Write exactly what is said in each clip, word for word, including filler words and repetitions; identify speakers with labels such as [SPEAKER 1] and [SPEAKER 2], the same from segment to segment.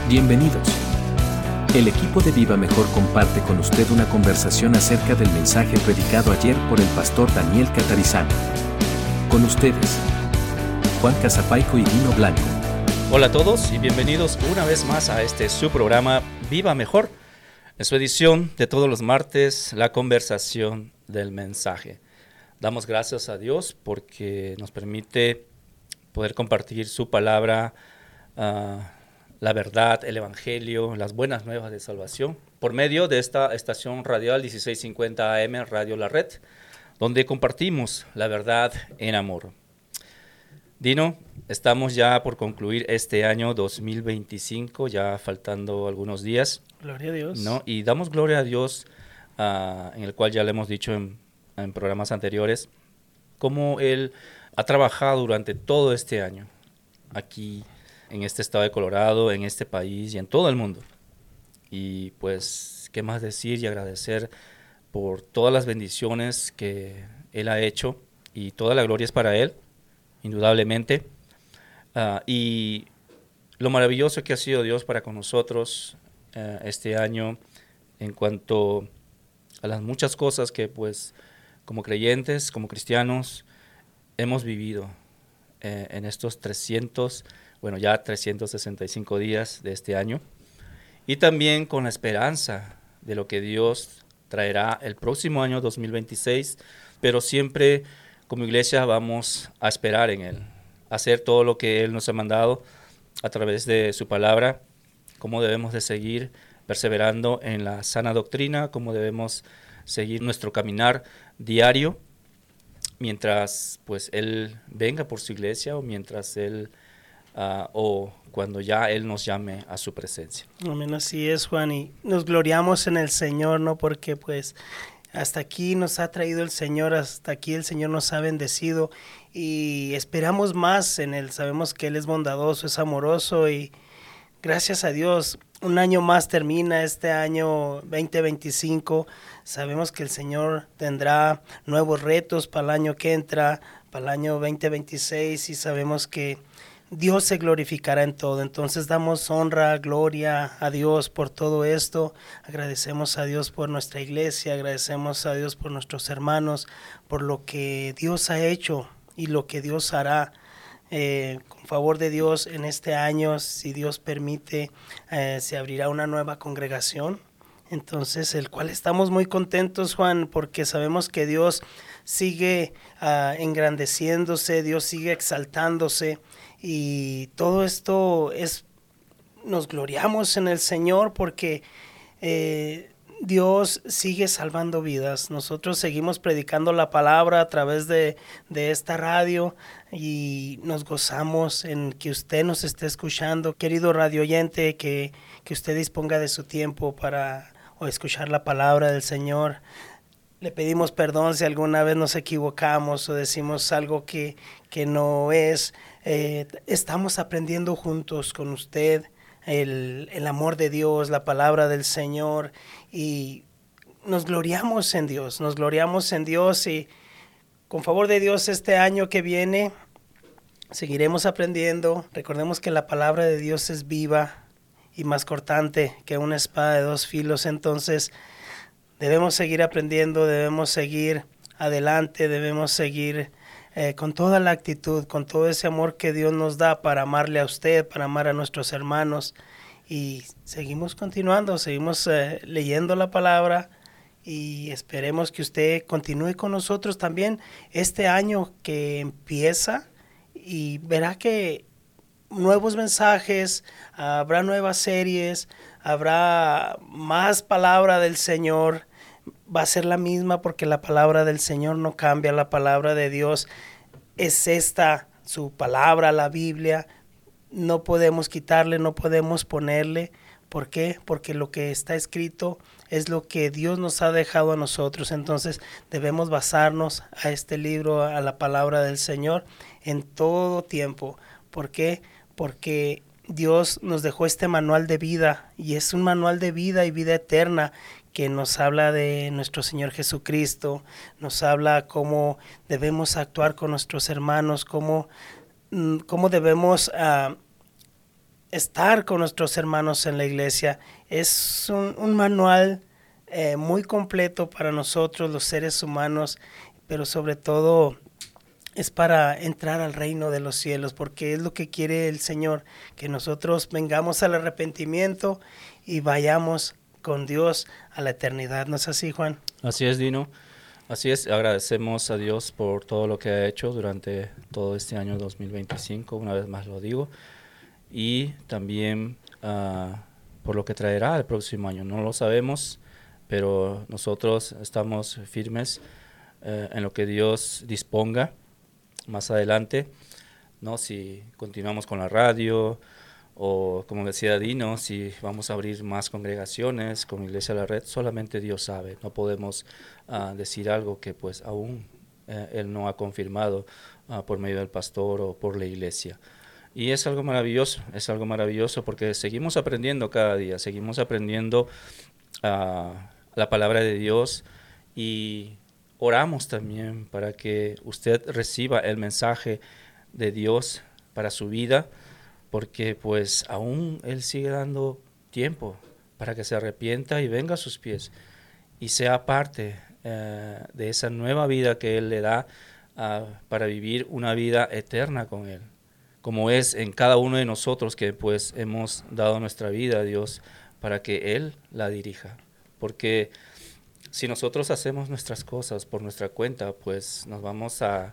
[SPEAKER 1] Bienvenidos. El equipo de Viva Mejor comparte con usted una conversación acerca del mensaje predicado ayer por el pastor Daniel Catarizano. Con ustedes, Juan Casapaico y Dino Blanco.
[SPEAKER 2] Hola a todos y bienvenidos una vez más a este su programa Viva Mejor. En su edición de todos los martes, la conversación del mensaje. Damos gracias a Dios porque nos permite poder compartir su palabra, uh, la verdad, el evangelio, las buenas nuevas de salvación, por medio de esta estación radial dieciséis cincuenta A M, Radio La Red, donde compartimos la verdad en amor. Dino, estamos ya por concluir este año dos mil veinticinco, ya faltando algunos días.
[SPEAKER 3] Gloria a Dios.
[SPEAKER 2] ¿No? Y damos gloria a Dios, uh, en el cual ya le hemos dicho en, en programas anteriores, cómo Él ha trabajado durante todo este año, aquí en este estado de Colorado, en este país y en todo el mundo. Y pues, ¿qué más decir y agradecer por todas las bendiciones que Él ha hecho? Y toda la gloria es para Él, indudablemente. Uh, y lo maravilloso que ha sido Dios para con nosotros uh, este año en cuanto a las muchas cosas que pues como creyentes, como cristianos, hemos vivido eh, en estos trescientos, bueno ya trescientos sesenta y cinco días de este año, y también con la esperanza de lo que Dios traerá el próximo año dos mil veintiséis, pero siempre como iglesia vamos a esperar en Él, hacer todo lo que Él nos ha mandado a través de su palabra, cómo debemos de seguir perseverando en la sana doctrina, cómo debemos seguir nuestro caminar diario, mientras pues Él venga por su iglesia o mientras Él, uh, o cuando ya Él nos llame a su presencia.
[SPEAKER 3] Amén, así es, Juan, y nos gloriamos en el Señor, ¿no? Porque pues hasta aquí nos ha traído el Señor, hasta aquí el Señor nos ha bendecido y esperamos más en Él. Sabemos que Él es bondadoso, es amoroso y gracias a Dios, un año más termina este año veinte veinticinco. Sabemos que el Señor tendrá nuevos retos para el año que entra, para el año veinte veintiséis, y sabemos que Dios se glorificará en todo. Entonces damos honra, gloria a Dios por todo esto. Agradecemos a Dios por nuestra iglesia, agradecemos a Dios por nuestros hermanos, por lo que Dios ha hecho y lo que Dios hará. Eh, con favor de Dios, en este año, si Dios permite, eh, se abrirá una nueva congregación. Entonces, el cual estamos muy contentos, Juan, porque sabemos que Dios sigue uh, engrandeciéndose, Dios sigue exaltándose, y todo esto es, nos gloriamos en el Señor porque eh, Dios sigue salvando vidas. Nosotros seguimos predicando la palabra a través de, de esta radio y nos gozamos en que usted nos esté escuchando. Querido radio oyente, que, que usted disponga de su tiempo para o escuchar la palabra del Señor. Le pedimos perdón si alguna vez nos equivocamos o decimos algo que, que no es. Eh, estamos aprendiendo juntos con usted el, el amor de Dios, la palabra del Señor, y nos gloriamos en Dios, nos gloriamos en Dios, y con favor de Dios este año que viene seguiremos aprendiendo. Recordemos que la palabra de Dios es viva y más cortante que una espada de dos filos. Entonces debemos seguir aprendiendo, debemos seguir adelante, debemos seguir eh, con toda la actitud, con todo ese amor que Dios nos da para amarle a usted, para amar a nuestros hermanos. Y seguimos continuando, seguimos eh, leyendo la palabra, y esperemos que usted continúe con nosotros también este año que empieza, y verá que nuevos mensajes, habrá nuevas series, habrá más palabra del Señor. Va a ser la misma porque la palabra del Señor no cambia. La palabra de Dios es esta, su palabra, la Biblia. No podemos quitarle, no podemos ponerle. ¿Por qué? Porque lo que está escrito es lo que Dios nos ha dejado a nosotros. Entonces debemos basarnos a este libro, a la palabra del Señor en todo tiempo. ¿Por qué? Porque Dios nos dejó este manual de vida, y es un manual de vida y vida eterna que nos habla de nuestro Señor Jesucristo, nos habla cómo debemos actuar con nuestros hermanos, cómo, cómo debemos uh, estar con nuestros hermanos en la iglesia. Es un, un manual eh, muy completo para nosotros los seres humanos, pero sobre todo es para entrar al reino de los cielos, porque es lo que quiere el Señor, que nosotros vengamos al arrepentimiento y vayamos con Dios a la eternidad. ¿No es así, Juan?
[SPEAKER 2] Así es, Dino. Así es, agradecemos a Dios por todo lo que ha hecho durante todo este año dos mil veinticinco, una vez más lo digo, y también uh, por lo que traerá el próximo año. No lo sabemos, pero nosotros estamos firmes uh, en lo que Dios disponga más adelante, ¿no? Si continuamos con la radio, o como decía Dino, si vamos a abrir más congregaciones como Iglesia de la Red, solamente Dios sabe. No podemos uh, decir algo que pues aún uh, Él no ha confirmado uh, por medio del pastor o por la iglesia. Y es algo maravilloso, es algo maravilloso porque seguimos aprendiendo cada día, seguimos aprendiendo uh, la palabra de Dios, y oramos también para que usted reciba el mensaje de Dios para su vida, porque pues aún Él sigue dando tiempo para que se arrepienta y venga a sus pies y sea parte uh, de esa nueva vida que Él le da uh, para vivir una vida eterna con Él, como es en cada uno de nosotros que pues hemos dado nuestra vida a Dios para que Él la dirija. Porque si nosotros hacemos nuestras cosas por nuestra cuenta, pues nos vamos a,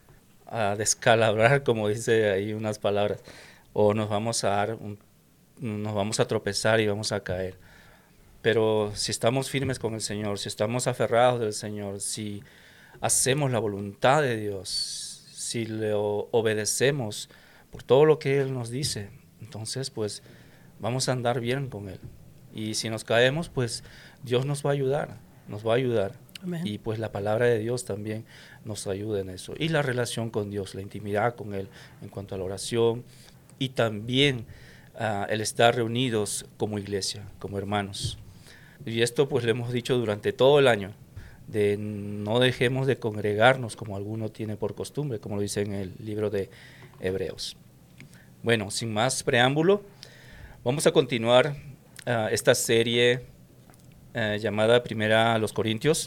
[SPEAKER 2] a descalabrar, como dice ahí unas palabras, o nos vamos a dar un, nos vamos a tropezar y vamos a caer. Pero si estamos firmes con el Señor, si estamos aferrados del Señor, si hacemos la voluntad de Dios, si le obedecemos por todo lo que Él nos dice, entonces pues vamos a andar bien con Él. Y si nos caemos, pues Dios nos va a ayudar, nos va a ayudar. Amén. Y pues la palabra de Dios también nos ayuda en eso. Y la relación con Dios, la intimidad con Él en cuanto a la oración, y también uh, el estar reunidos como iglesia, como hermanos. Y esto pues lo hemos dicho durante todo el año, de no dejemos de congregarnos como alguno tiene por costumbre, como lo dice en el libro de Hebreos. Bueno, sin más preámbulo, vamos a continuar uh, esta serie uh, llamada Primera a los Corintios,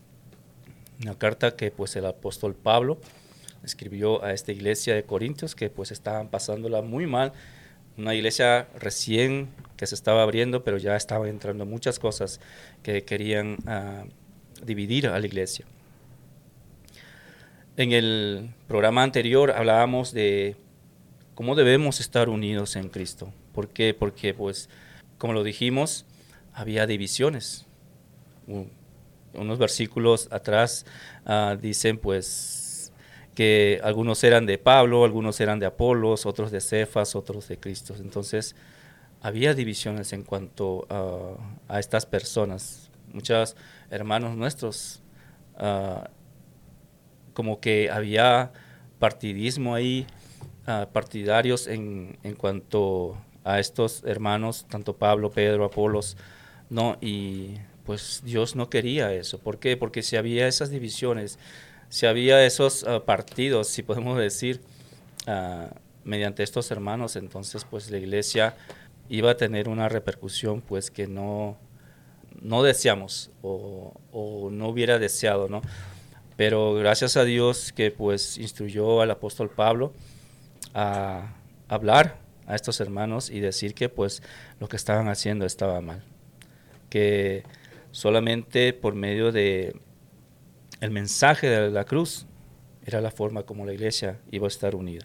[SPEAKER 2] una carta que pues el apóstol Pablo escribió a esta iglesia de Corintios, que pues estaban pasándola muy mal, una iglesia recién que se estaba abriendo, pero ya estaban entrando muchas cosas que querían uh, dividir a la iglesia. En el programa anterior hablábamos de cómo debemos estar unidos en Cristo. ¿Por qué? Porque pues, como lo dijimos, había divisiones. Unos versículos atrás uh, dicen pues que algunos eran de Pablo, algunos eran de Apolos, otros de Cefas, otros de Cristo. Entonces, había divisiones en cuanto uh, a estas personas. Muchos hermanos nuestros, uh, como que había partidismo ahí, uh, partidarios en, en cuanto a estos hermanos, tanto Pablo, Pedro, Apolos, ¿no? Y pues Dios no quería eso. ¿Por qué? Porque si había esas divisiones, si había esos uh, partidos, si podemos decir, uh, mediante estos hermanos, entonces pues la iglesia iba a tener una repercusión pues que no, no deseamos o, o no hubiera deseado, ¿no? Pero gracias a Dios que pues instruyó al apóstol Pablo a hablar a estos hermanos y decir que pues lo que estaban haciendo estaba mal, que solamente por medio de el mensaje de la cruz era la forma como la iglesia iba a estar unida.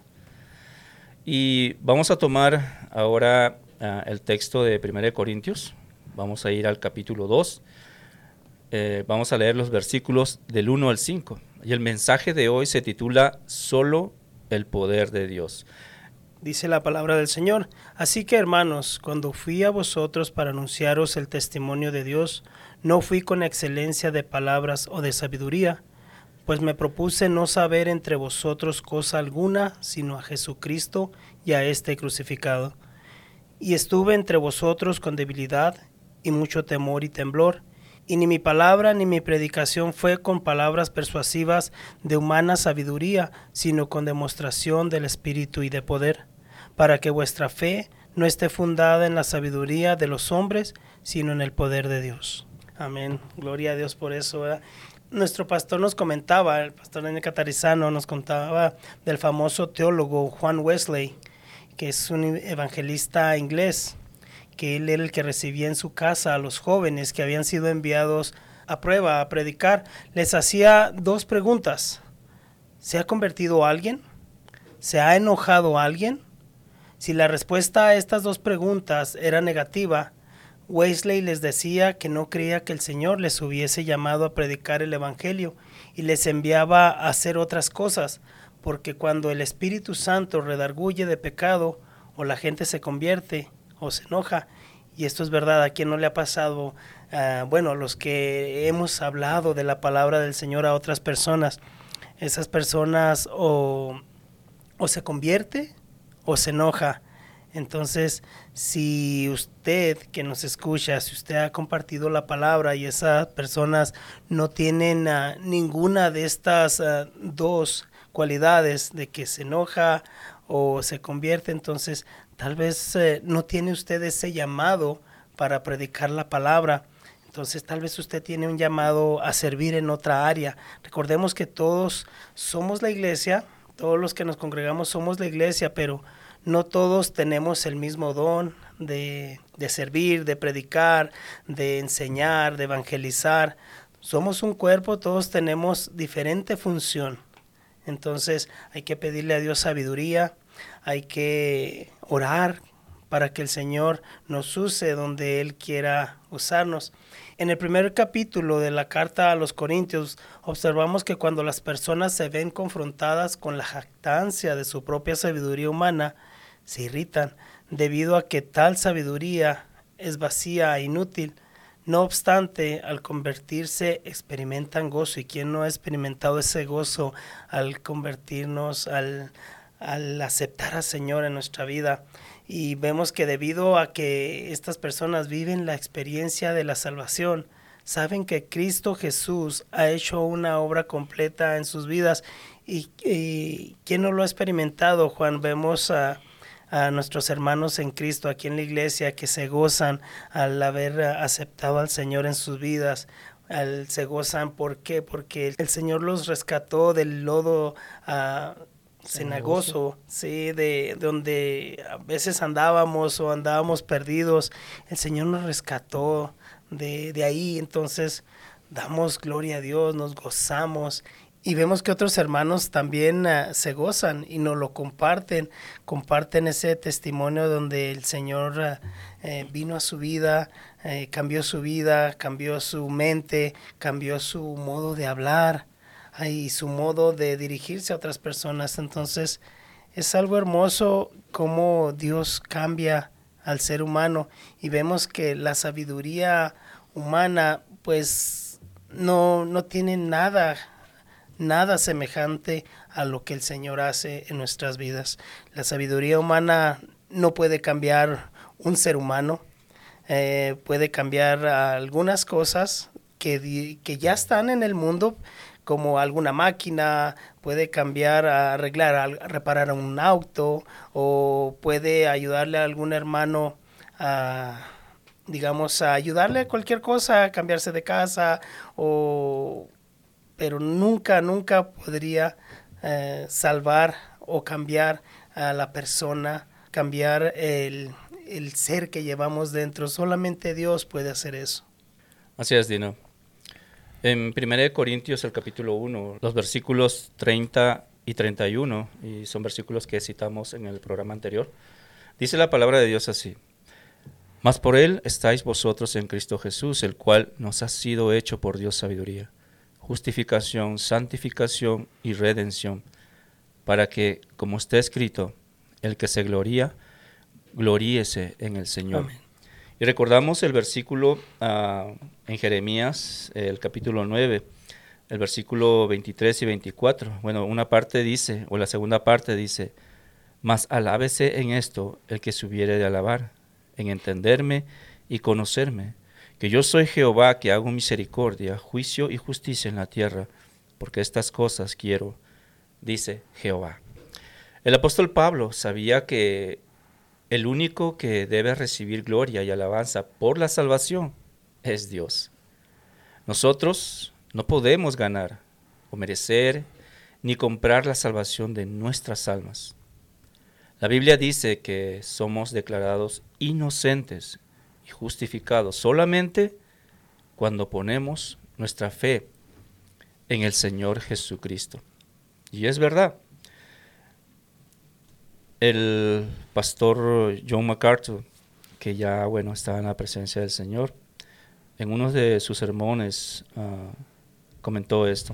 [SPEAKER 2] Y vamos a tomar ahora uh, el texto de Primera de Corintios. Vamos a ir al capítulo dos. Eh, vamos a leer los versículos del uno al cinco. Y el mensaje de hoy se titula Solo el poder de Dios.
[SPEAKER 3] Dice la palabra del Señor: Así que, hermanos, cuando fui a vosotros para anunciaros el testimonio de Dios, no fui con excelencia de palabras o de sabiduría, pues me propuse no saber entre vosotros cosa alguna, sino a Jesucristo y a este crucificado. Y estuve entre vosotros con debilidad y mucho temor y temblor, y ni mi palabra ni mi predicación fue con palabras persuasivas de humana sabiduría, sino con demostración del Espíritu y de poder, para que vuestra fe no esté fundada en la sabiduría de los hombres, sino en el poder de Dios. Amén. Gloria a Dios por eso, ¿verdad? Nuestro pastor nos comentaba, el pastor Daniel Catarizano nos contaba del famoso teólogo Juan Wesley, que es un evangelista inglés, que él era el que recibía en su casa a los jóvenes que habían sido enviados a prueba a predicar. Les hacía dos preguntas. ¿Se ha convertido alguien? ¿Se ha enojado alguien? Si la respuesta a estas dos preguntas era negativa, Wesley les decía que no creía que el Señor les hubiese llamado a predicar el Evangelio y les enviaba a hacer otras cosas, porque cuando el Espíritu Santo redarguye de pecado, o la gente se convierte o se enoja, y esto es verdad, ¿a quién no le ha pasado? Uh, bueno, los que hemos hablado de la palabra del Señor a otras personas, esas personas o, o se convierte o se enoja. Entonces, si usted que nos escucha, si usted ha compartido la palabra y esas personas no tienen uh, ninguna de estas uh, dos cualidades de que se enoja o se convierte, entonces tal vez uh, no tiene usted ese llamado para predicar la palabra. Entonces tal vez usted tiene un llamado a servir en otra área. Recordemos que todos somos la iglesia, todos los que nos congregamos somos la iglesia, pero no todos tenemos el mismo don de, de servir, de predicar, de enseñar, de evangelizar. Somos un cuerpo, todos tenemos diferente función. Entonces hay que pedirle a Dios sabiduría, hay que orar para que el Señor nos use donde Él quiera usarnos. En el primer capítulo de la carta a los Corintios observamos que cuando las personas se ven confrontadas con la jactancia de su propia sabiduría humana, se irritan debido a que tal sabiduría es vacía e inútil. No obstante, al convertirse experimentan gozo. ¿Y quién no ha experimentado ese gozo al convertirnos, al, al aceptar al Señor en nuestra vida? Y vemos que debido a que estas personas viven la experiencia de la salvación, saben que Cristo Jesús ha hecho una obra completa en sus vidas. ¿Y, y quién no lo ha experimentado, Juan? Vemos a... a nuestros hermanos en Cristo aquí en la iglesia que se gozan al haber aceptado al Señor en sus vidas, al, se gozan, ¿por qué? Porque el Señor los rescató del lodo uh, cenagoso, sí, de, de donde a veces andábamos o andábamos perdidos. El Señor nos rescató de, de ahí, entonces damos gloria a Dios, nos gozamos. Y vemos que otros hermanos también uh, se gozan y nos lo comparten, comparten ese testimonio donde el Señor uh, eh, vino a su vida, eh, cambió su vida, cambió su mente, cambió su modo de hablar uh, y su modo de dirigirse a otras personas. Entonces es algo hermoso cómo Dios cambia al ser humano y vemos que la sabiduría humana pues no, no tiene nada Nada semejante a lo que el Señor hace en nuestras vidas. La sabiduría humana no puede cambiar un ser humano, eh, puede cambiar algunas cosas que, que ya están en el mundo, como alguna máquina, puede cambiar, a arreglar, a reparar un auto, o puede ayudarle a algún hermano a, digamos, a ayudarle a cualquier cosa, a cambiarse de casa, o... pero nunca, nunca podría eh, salvar o cambiar a la persona, cambiar el, el ser que llevamos dentro. Solamente Dios puede hacer eso.
[SPEAKER 2] Así es, Dino. En primera de Corintios, el capítulo uno, los versículos treinta y treinta y uno, y son versículos que citamos en el programa anterior, dice la palabra de Dios así: Mas por Él estáis vosotros en Cristo Jesús, el cual nos ha sido hecho por Dios sabiduría, justificación, santificación y redención, para que, como está escrito, el que se gloría, gloríese en el Señor. Amén. Y recordamos el versículo uh, en Jeremías, el capítulo nueve, el versículo veintitrés y veinticuatro. Bueno, una parte dice, o la segunda parte dice: Mas alábese en esto el que se hubiere de alabar, en entenderme y conocerme, que yo soy Jehová, que hago misericordia, juicio y justicia en la tierra, porque estas cosas quiero, dice Jehová. El apóstol Pablo sabía que el único que debe recibir gloria y alabanza por la salvación es Dios. Nosotros no podemos ganar o merecer ni comprar la salvación de nuestras almas. La Biblia dice que somos declarados inocentes y justificados solamente cuando ponemos nuestra fe en el Señor Jesucristo. Y es verdad. El pastor John MacArthur, que ya bueno está en la presencia del Señor, en uno de sus sermones uh, comentó esto,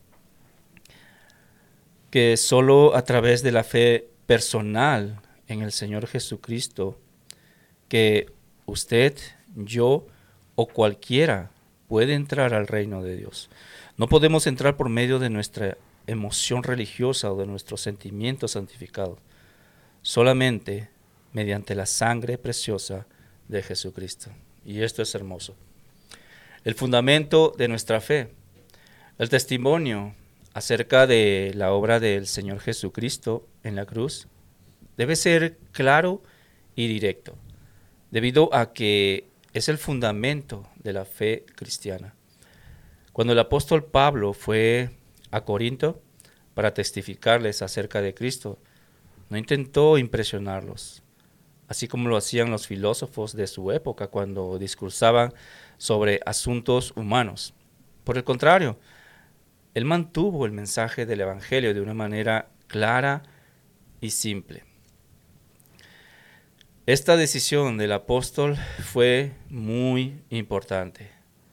[SPEAKER 2] que solo a través de la fe personal en el Señor Jesucristo, que usted, yo o cualquiera puede entrar al reino de Dios. No podemos entrar por medio de nuestra emoción religiosa o de nuestros sentimientos santificados, solamente mediante la sangre preciosa de Jesucristo. Y esto es hermoso. El fundamento de nuestra fe, el testimonio acerca de la obra del Señor Jesucristo en la cruz, debe ser claro y directo, debido a que es el fundamento de la fe cristiana. Cuando el apóstol Pablo fue a Corinto para testificarles acerca de Cristo, no intentó impresionarlos, así como lo hacían los filósofos de su época cuando discursaban sobre asuntos humanos. Por el contrario, él mantuvo el mensaje del Evangelio de una manera clara y simple. Esta decisión del apóstol fue muy importante.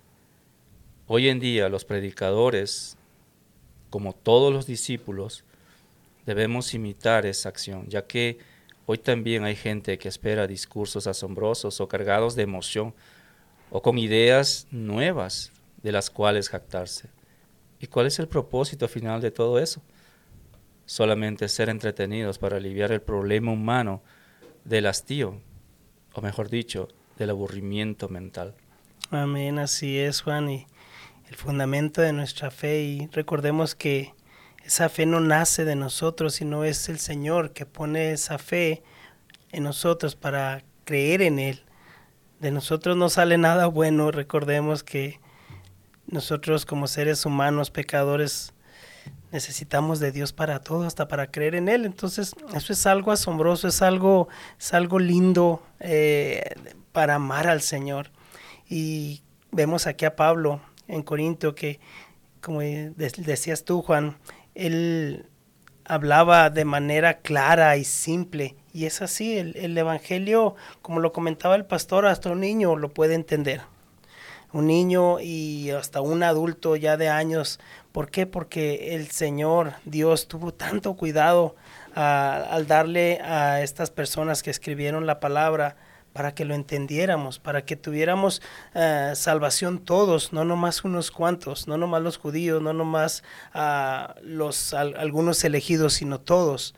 [SPEAKER 2] Hoy en día los predicadores, como todos los discípulos, debemos imitar esa acción, ya que hoy también hay gente que espera discursos asombrosos o cargados de emoción o con ideas nuevas de las cuales jactarse. ¿Y cuál es el propósito final de todo eso? Solamente ser entretenidos para aliviar el problema humano del hastío, o mejor dicho, del aburrimiento mental.
[SPEAKER 3] Amén, así es, Juan, y el fundamento de nuestra fe, y recordemos que esa fe no nace de nosotros, sino es el Señor que pone esa fe en nosotros para creer en Él. De nosotros no sale nada bueno, recordemos que nosotros como seres humanos, pecadores, necesitamos de Dios para todo, hasta para creer en Él. Entonces, eso es algo asombroso, es algo, es algo lindo eh, para amar al Señor. Y vemos aquí a Pablo en Corinto que, como decías tú, Juan, él hablaba de manera clara y simple. Y es así, el, el Evangelio, como lo comentaba el pastor, hasta un niño lo puede entender. Un niño y hasta un adulto ya de años. ¿Por qué? Porque el Señor, Dios, tuvo tanto cuidado uh, al darle a estas personas que escribieron la palabra para que lo entendiéramos, para que tuviéramos uh, salvación todos, no nomás unos cuantos, no nomás los judíos, no nomás uh, los, al, algunos elegidos, sino todos.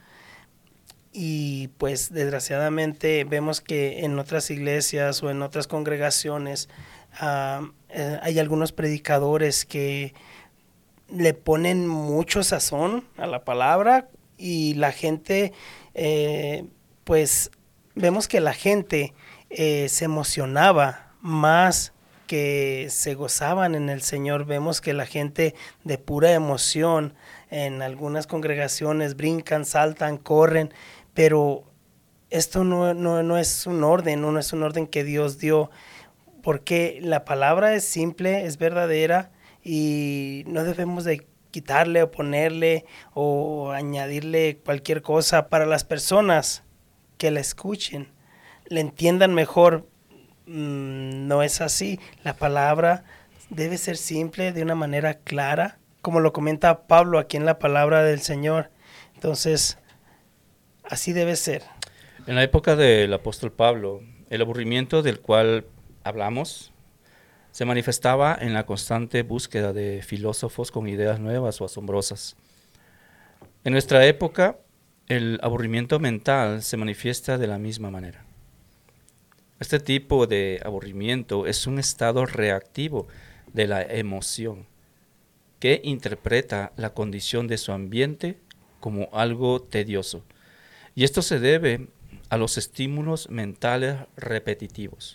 [SPEAKER 3] Y pues desgraciadamente vemos que en otras iglesias o en otras congregaciones uh, eh, hay algunos predicadores que le ponen mucho sazón a la palabra y la gente, eh, pues vemos que la gente eh, se emocionaba más que se gozaban en el Señor. Vemos que la gente de pura emoción en algunas congregaciones brincan, saltan, corren, pero esto no, no, no es un orden, no es un orden que Dios dio, porque la palabra es simple, es verdadera, y no debemos de quitarle o ponerle o añadirle cualquier cosa para las personas que la escuchen, le entiendan mejor. Mm, no es así. La palabra debe ser simple, de una manera clara, como lo comenta Pablo aquí en la palabra del Señor. Entonces, así debe ser.
[SPEAKER 2] En la época del apóstol Pablo, el aburrimiento del cual hablamos se manifestaba en la constante búsqueda de filósofos con ideas nuevas o asombrosas. En nuestra época, el aburrimiento mental se manifiesta de la misma manera. Este tipo de aburrimiento es un estado reactivo de la emoción que interpreta la condición de su ambiente como algo tedioso. Y esto se debe a los estímulos mentales repetitivos.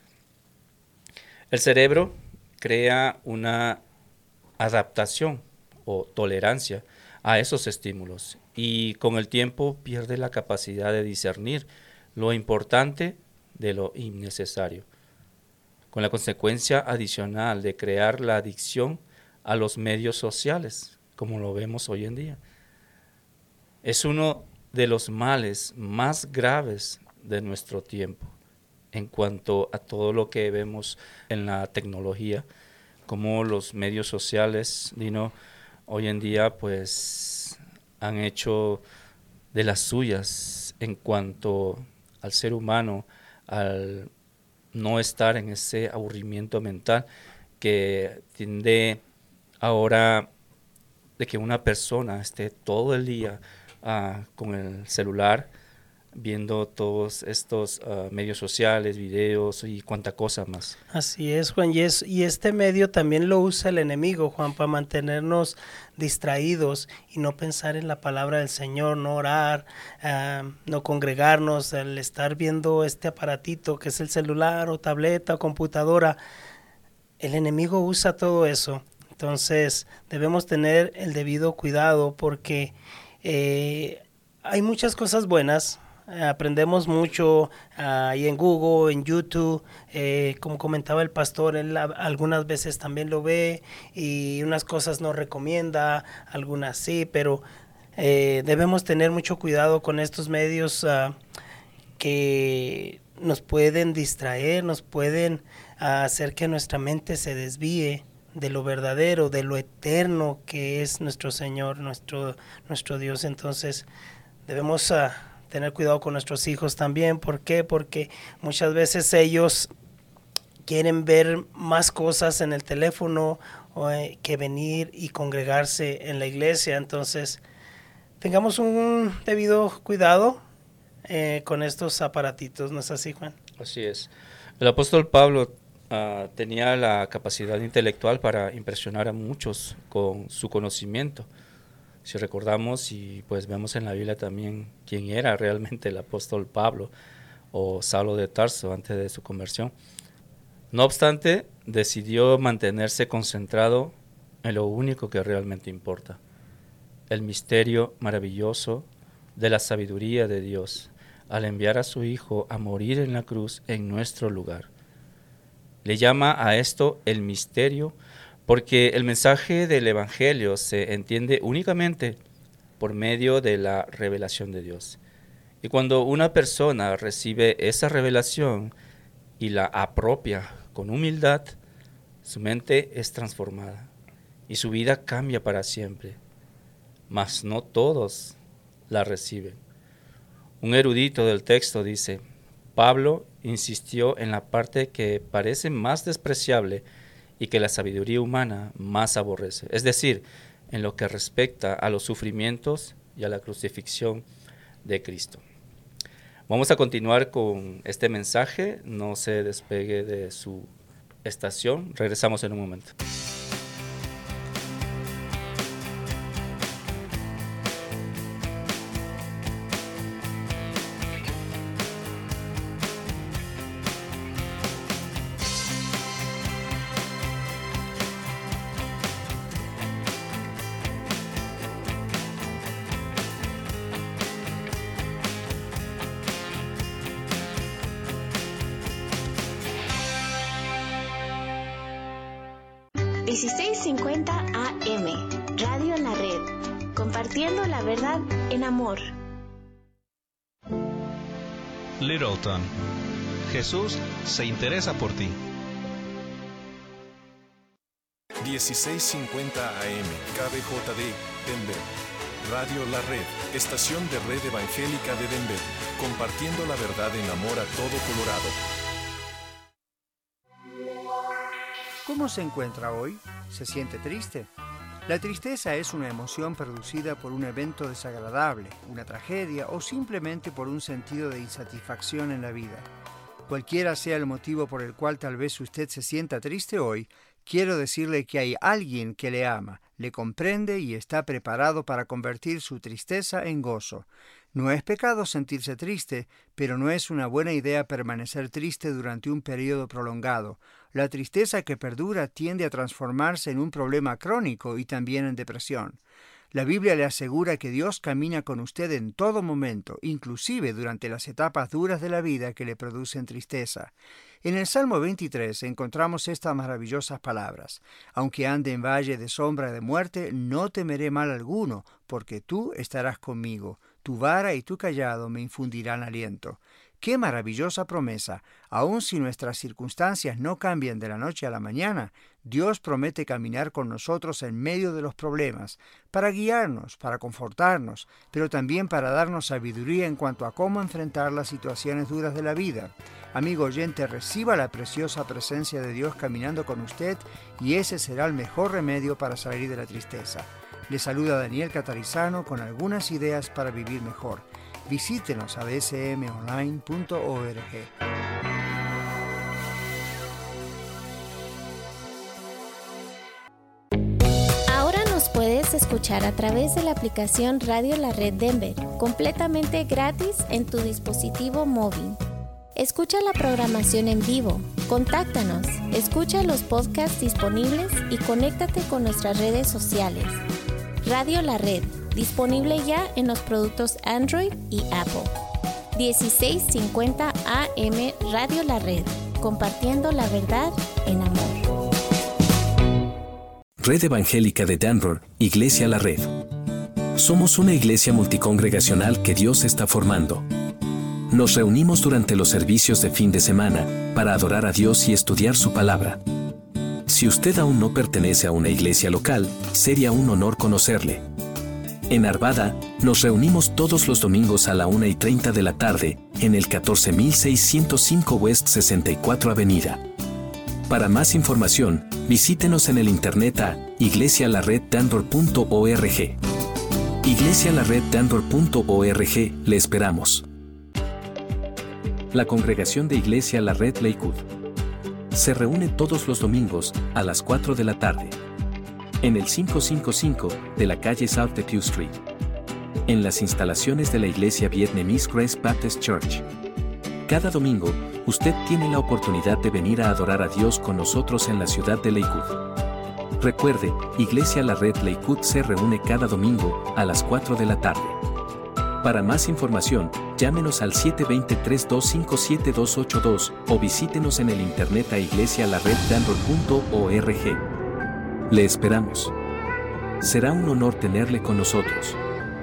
[SPEAKER 2] El cerebro crea una adaptación o tolerancia a esos estímulos y con el tiempo pierde la capacidad de discernir lo importante de lo innecesario, con la consecuencia adicional de crear la adicción a los medios sociales, como lo vemos hoy en día. Es uno de los males más graves de nuestro tiempo en cuanto a todo lo que vemos en la tecnología, como los medios sociales, Dino, hoy en día pues han hecho de las suyas en cuanto al ser humano, al no estar en ese aburrimiento mental que tiende ahora de que una persona esté todo el día uh, con el celular viendo todos estos uh, medios sociales, videos y cuánta cosa más.
[SPEAKER 3] Así es, Juan, y, es, y este medio también lo usa el enemigo, Juan, para mantenernos distraídos y no pensar en la palabra del Señor, no orar, uh, no congregarnos, al estar viendo este aparatito que es el celular o tableta o computadora. El enemigo usa todo eso, entonces debemos tener el debido cuidado porque eh, hay muchas cosas buenas. Aprendemos mucho uh, ahí en Google, en YouTube, eh, como comentaba el pastor, él a, algunas veces también lo ve y unas cosas nos recomienda, algunas sí, pero eh, debemos tener mucho cuidado con estos medios uh, que nos pueden distraer, nos pueden uh, hacer que nuestra mente se desvíe de lo verdadero, de lo eterno que es nuestro Señor, nuestro, nuestro Dios. Entonces debemos Uh, tener cuidado con nuestros hijos también. ¿Por qué? Porque muchas veces ellos quieren ver más cosas en el teléfono eh, que venir y congregarse en la iglesia. Entonces, tengamos un debido cuidado eh, con estos aparatitos. ¿No es así, Juan?
[SPEAKER 2] Así es. El apóstol Pablo uh, tenía la capacidad intelectual para impresionar a muchos con su conocimiento. Si recordamos y pues vemos en la Biblia también quién era realmente el apóstol Pablo o Saulo de Tarso antes de su conversión. No obstante, decidió mantenerse concentrado en lo único que realmente importa, el misterio maravilloso de la sabiduría de Dios al enviar a su Hijo a morir en la cruz en nuestro lugar. Le llama a esto el misterio porque el mensaje del Evangelio se entiende únicamente por medio de la revelación de Dios. Y cuando una persona recibe esa revelación y la apropia con humildad, su mente es transformada y su vida cambia para siempre. Mas no todos la reciben. Un erudito del texto dice, Pablo insistió en la parte que parece más despreciable y que la sabiduría humana más aborrece, es decir, en lo que respecta a los sufrimientos y a la crucifixión de Cristo. Vamos a continuar con este mensaje, no se despegue de su estación, regresamos en un momento.
[SPEAKER 4] dieciséis cincuenta A M, Radio en la Red, compartiendo la verdad en amor.
[SPEAKER 5] Littleton, Jesús se interesa por ti.
[SPEAKER 6] dieciséis cincuenta A M, K B J D, Denver. Radio La Red, estación de Red Evangélica de Denver, compartiendo la verdad en amor a todo Colorado.
[SPEAKER 7] ¿Cómo se encuentra hoy? ¿Se siente triste? La tristeza es una emoción producida por un evento desagradable, una tragedia o simplemente por un sentido de insatisfacción en la vida. Cualquiera sea el motivo por el cual tal vez usted se sienta triste hoy, quiero decirle que hay alguien que le ama, le comprende y está preparado para convertir su tristeza en gozo. No es pecado sentirse triste, pero no es una buena idea permanecer triste durante un periodo prolongado. La tristeza que perdura tiende a transformarse en un problema crónico y también en depresión. La Biblia le asegura que Dios camina con usted en todo momento, inclusive durante las etapas duras de la vida que le producen tristeza. En el Salmo veintitrés encontramos estas maravillosas palabras: aunque ande en valle de sombra de muerte, no temeré mal alguno, porque tú estarás conmigo. Tu vara y tu cayado me infundirán aliento. ¡Qué maravillosa promesa! Aun si nuestras circunstancias no cambian de la noche a la mañana, Dios promete caminar con nosotros en medio de los problemas, para guiarnos, para confortarnos, pero también para darnos sabiduría en cuanto a cómo enfrentar las situaciones duras de la vida. Amigo oyente, reciba la preciosa presencia de Dios caminando con usted y ese será el mejor remedio para salir de la tristeza. Le saluda Daniel Catarizano con algunas ideas para vivir mejor. Visítenos a d s m online punto org.
[SPEAKER 4] Ahora nos puedes escuchar a través de la aplicación Radio La Red Denver, completamente gratis en tu dispositivo móvil. Escucha la programación en vivo, contáctanos, escucha los podcasts disponibles y conéctate con nuestras redes sociales. Radio La Red, disponible ya en los productos Android y Apple. dieciséis cincuenta A M Radio La Red, compartiendo la verdad en amor.
[SPEAKER 1] Red Evangélica de Denver, Iglesia La Red. Somos una iglesia multicongregacional que Dios está formando. Nos reunimos durante los servicios de fin de semana para adorar a Dios y estudiar su palabra. Si usted aún no pertenece a una iglesia local, sería un honor conocerle. En Arvada, nos reunimos todos los domingos a la una y treinta de la tarde, en el catorce mil seiscientos cinco West sesenta y cuatro Avenida. Para más información, visítenos en el internet a iglesia la red denver punto org. iglesia la red denver punto org, le esperamos. La congregación de Iglesia La Red Lakewood se reúne todos los domingos a las cuatro de la tarde en el quinientos cincuenta y cinco de la calle South de Pew Street, en las instalaciones de la iglesia Vietnamese Grace Baptist Church. Cada domingo, usted tiene la oportunidad de venir a adorar a Dios con nosotros en la ciudad de Lakewood. Recuerde, Iglesia La Red Lakewood se reúne cada domingo a las cuatro de la tarde. Para más información, llámenos al siete dos cero, tres dos cinco, siete dos ocho dos o visítenos en el internet a iglesia la red denver punto org. Le esperamos. Será un honor tenerle con nosotros.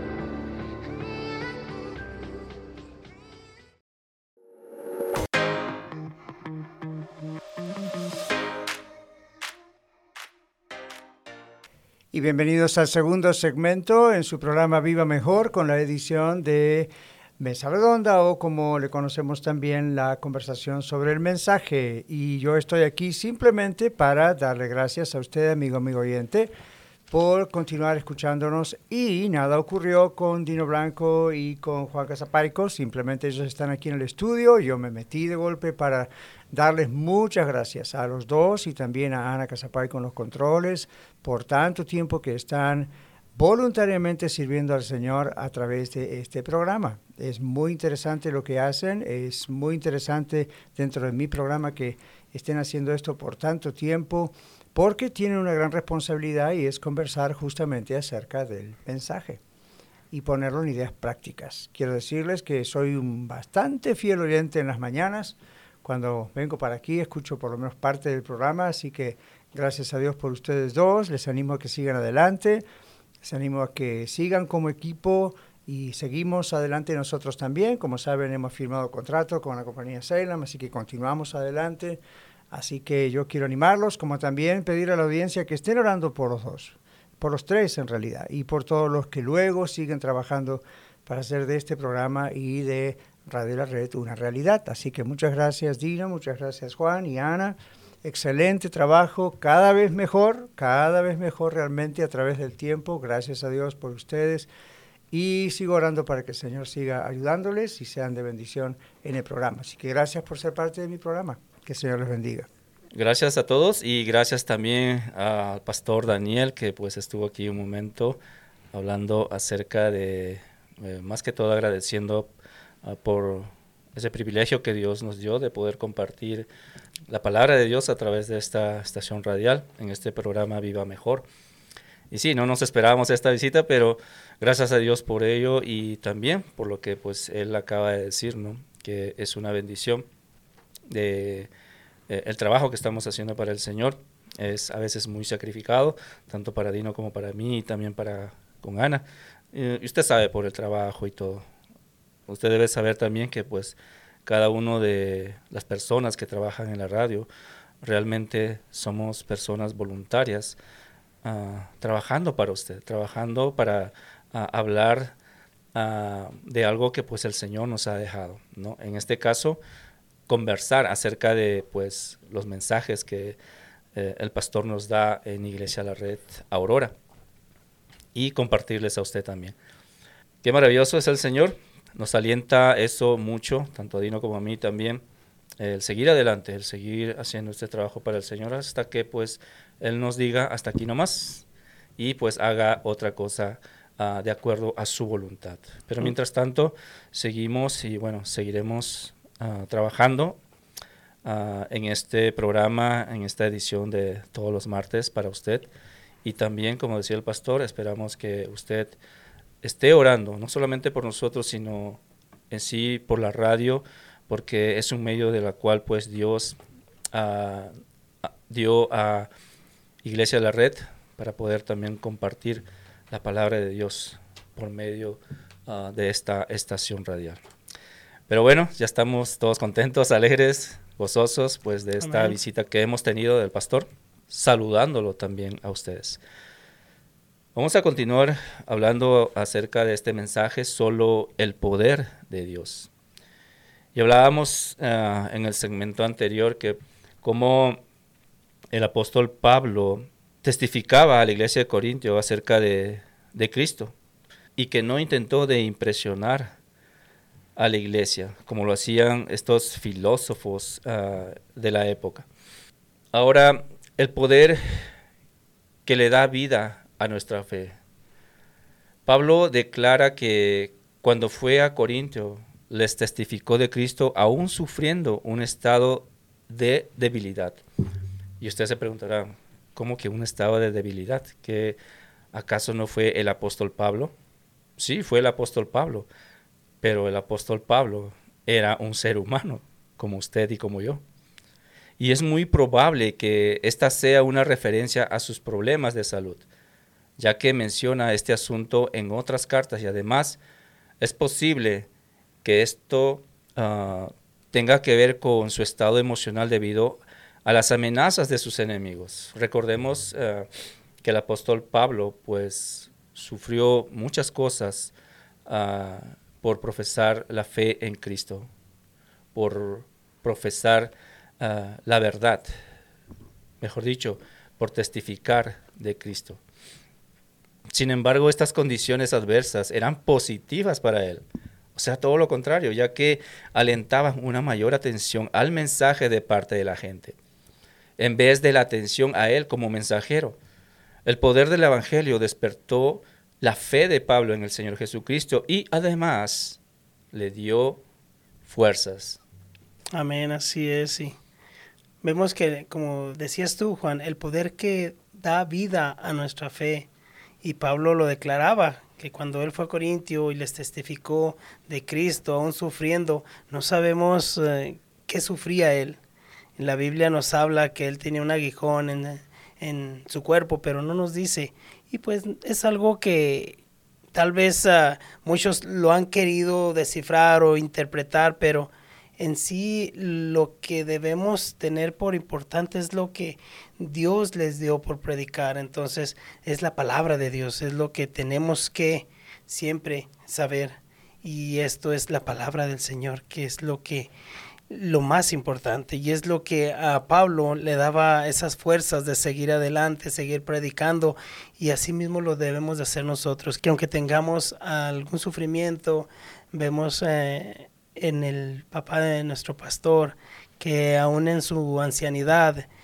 [SPEAKER 7] Y bienvenidos al segundo segmento en su programa Viva Mejor, con la edición de Mesa Redonda, o como le conocemos también, la conversación sobre el mensaje. Y yo estoy aquí simplemente para darle gracias a usted, amigo, amigo oyente, por continuar escuchándonos. Y nada ocurrió con Dino Blanco y con Juan Casaparico, simplemente ellos están aquí en el estudio. Yo me metí de golpe para darles muchas gracias a los dos y también a Ana Casaparico con los controles por tanto tiempo que están voluntariamente sirviendo al Señor a través de este programa. Es muy interesante lo que hacen, es muy interesante dentro de mi programa que estén haciendo esto por tanto tiempo, porque tienen una gran responsabilidad y es conversar justamente acerca del mensaje y ponerlo en ideas prácticas. Quiero decirles que soy un bastante fiel oyente en las mañanas. Cuando vengo para aquí escucho por lo menos parte del programa, así que gracias a Dios por ustedes dos. Les animo a que sigan adelante, les animo a que sigan como equipo y seguimos adelante nosotros también. Como saben, hemos firmado contrato con la compañía Salem, así que continuamos adelante. Así que yo quiero animarlos, como también pedir a la audiencia que estén orando por los dos, por los tres en realidad, y por todos los que luego siguen trabajando para hacer de este programa y de Radio La Red una realidad. Así que muchas gracias, Dino, muchas gracias, Juan y Ana. Excelente trabajo, cada vez mejor, cada vez mejor realmente a través del tiempo. Gracias a Dios por ustedes. Y sigo orando para que el Señor siga ayudándoles y sean de bendición en el programa. Así que gracias por ser parte de mi programa. Que el Señor les bendiga.
[SPEAKER 2] Gracias a todos y gracias también al pastor Daniel, que pues estuvo aquí un momento hablando acerca de eh, más que todo agradeciendo uh, por ese privilegio que Dios nos dio de poder compartir la palabra de Dios a través de esta estación radial, en este programa Viva Mejor. Y sí, no nos esperábamos esta visita, pero gracias a Dios por ello y también por lo que pues él acaba de decir, ¿no? Que es una bendición de eh, el trabajo que estamos haciendo para el Señor. Es a veces muy sacrificado, tanto para Dino como para mí y también para con Ana. Eh, y usted sabe por el trabajo y todo. Usted debe saber también que pues cada uno de las personas que trabajan en la radio realmente somos personas voluntarias uh, trabajando para usted, trabajando para uh, hablar uh, de algo que pues el Señor nos ha dejado, ¿no? En este caso, conversar acerca de pues los mensajes que eh, el pastor nos da en Iglesia La Red Aurora y compartirles a usted también. Qué maravilloso es el Señor. Nos alienta eso mucho, tanto a Dino como a mí también, el seguir adelante, el seguir haciendo este trabajo para el Señor hasta que pues Él nos diga hasta aquí nomás y pues haga otra cosa uh, de acuerdo a su voluntad. Pero mientras tanto seguimos y bueno, seguiremos uh, trabajando uh, en este programa, en esta edición de todos los martes para usted y también, como decía el pastor, esperamos que usted esté orando, no solamente por nosotros, sino en sí por la radio, porque es un medio de la cual pues Dios uh, dio a Iglesia de la Red para poder también compartir la palabra de Dios por medio uh, de esta estación radial. Pero bueno, ya estamos todos contentos, alegres, gozosos pues de esta Amén. Visita que hemos tenido del pastor, saludándolo también a ustedes. Vamos a continuar hablando acerca de este mensaje, solo el poder de Dios. Y hablábamos uh, en el segmento anterior que como el apóstol Pablo testificaba a la iglesia de Corintio acerca de, de Cristo y que no intentó de impresionar a la iglesia como lo hacían estos filósofos uh, de la época. Ahora, el poder que le da vida a nuestra fe. Pablo declara que cuando fue a Corintio les testificó de Cristo aún sufriendo un estado de debilidad. Y usted se preguntará, ¿cómo que un estado de debilidad? ¿Que acaso no fue el apóstol Pablo? Sí, fue el apóstol Pablo, pero el apóstol Pablo era un ser humano, como usted y como yo. Y es muy probable que esta sea una referencia a sus problemas de salud, ya que menciona este asunto en otras cartas y además es posible que esto uh, tenga que ver con su estado emocional debido a las amenazas de sus enemigos. Recordemos uh, que el apóstol Pablo pues sufrió muchas cosas uh, por profesar la fe en Cristo, por profesar uh, la verdad, mejor dicho, por testificar de Cristo. Sin embargo, estas condiciones adversas eran positivas para él. O sea, todo lo contrario, ya que alentaban una mayor atención al mensaje de parte de la gente, en vez de la atención a él como mensajero. El poder del evangelio despertó la fe de Pablo en el Señor Jesucristo y además le dio fuerzas.
[SPEAKER 3] Amén, así es, sí. Vemos que, como decías tú, Juan, el poder que da vida a nuestra fe. Y Pablo lo declaraba, que cuando él fue a Corintio y les testificó de Cristo, aún sufriendo, no sabemos eh, qué sufría él. En la Biblia nos habla que él tenía un aguijón en, en su cuerpo, pero no nos dice. Y pues es algo que tal vez uh, muchos lo han querido descifrar o interpretar, pero en sí lo que debemos tener por importante es lo que Dios les dio por predicar. Entonces es la palabra de Dios, es lo que tenemos que siempre saber. Y esto es la palabra del Señor, que es lo que lo más importante, y es lo que a Pablo le daba esas fuerzas de seguir adelante, seguir predicando, y así mismo lo debemos de hacer nosotros, que aunque tengamos algún sufrimiento, vemos eh, en el papá de nuestro pastor, que aún en su ancianidad,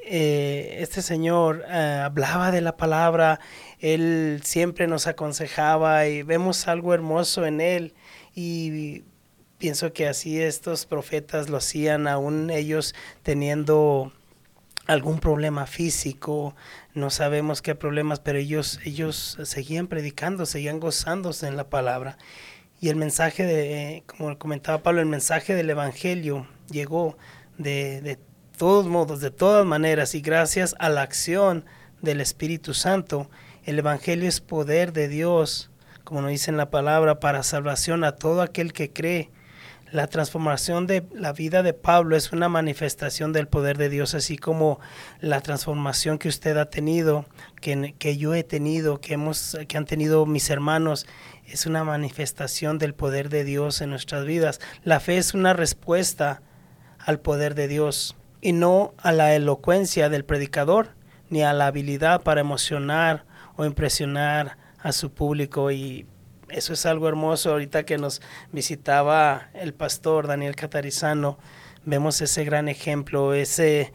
[SPEAKER 3] eh, este señor eh, hablaba de la palabra, él siempre nos aconsejaba y vemos algo hermoso en él, y pienso que así estos profetas lo hacían, aún ellos teniendo algún problema físico, no sabemos qué problemas, pero ellos, ellos seguían predicando, seguían gozándose en la palabra. Y el mensaje, de, como comentaba Pablo, el mensaje del Evangelio llegó de, de todos modos, de todas maneras, y gracias a la acción del Espíritu Santo. El Evangelio es poder de Dios, como nos dice en la palabra, para salvación a todo aquel que cree. La transformación de la vida de Pablo es una manifestación del poder de Dios, así como la transformación que usted ha tenido, que, que yo he tenido, que, hemos, que han tenido mis hermanos, es una manifestación del poder de Dios en nuestras vidas. La fe es una respuesta al poder de Dios y no a la elocuencia del predicador, ni a la habilidad para emocionar o impresionar a su público. Y eso es algo hermoso. Ahorita que nos visitaba el pastor Daniel Catarizano, vemos ese gran ejemplo, ese,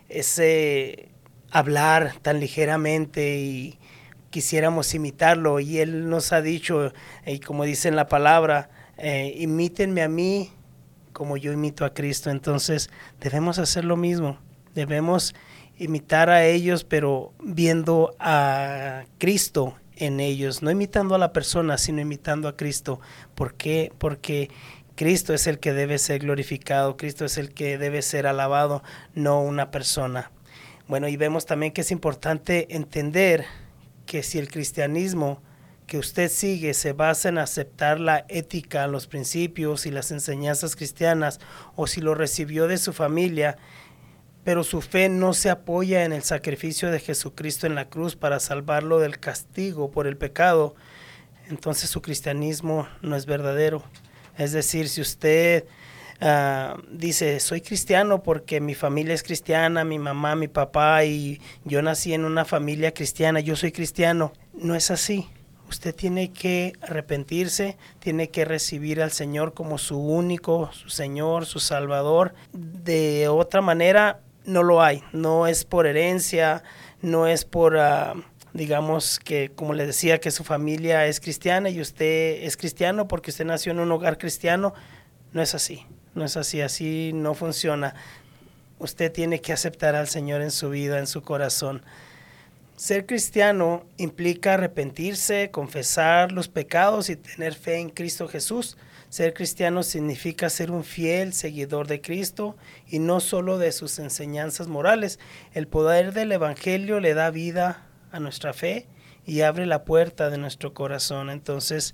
[SPEAKER 3] ese hablar tan ligeramente, y quisiéramos imitarlo. Y él nos ha dicho, y como dice en la palabra, eh, imítenme a mí como yo imito a Cristo. Entonces debemos hacer lo mismo, debemos imitar a ellos, pero viendo a Cristo en ellos, no imitando a la persona, sino imitando a Cristo. ¿Por qué? Porque Cristo es el que debe ser glorificado, Cristo es el que debe ser alabado, no una persona. Bueno, y vemos también que es importante entender que si el cristianismo que usted sigue se basa en aceptar la ética, los principios y las enseñanzas cristianas, o si lo recibió de su familia, pero su fe no se apoya en el sacrificio de Jesucristo en la cruz para salvarlo del castigo por el pecado, entonces su cristianismo no es verdadero. Es decir, si usted uh, dice, soy cristiano porque mi familia es cristiana, mi mamá, mi papá, y yo nací en una familia cristiana, yo soy cristiano, no es así. Usted tiene que arrepentirse, tiene que recibir al Señor como su único, su Señor, su Salvador. De otra manera, no lo hay. No es por herencia, no es por, uh, digamos, que como le decía, que su familia es cristiana y usted es cristiano porque usted nació en un hogar cristiano. No es así, no es así, así no funciona. Usted tiene que aceptar al Señor en su vida, en su corazón. Ser cristiano implica arrepentirse, confesar los pecados y tener fe en Cristo Jesús. Ser cristiano significa ser un fiel seguidor de Cristo y no solo de sus enseñanzas morales. El poder del Evangelio le da vida a nuestra fe y abre la puerta de nuestro corazón. Entonces,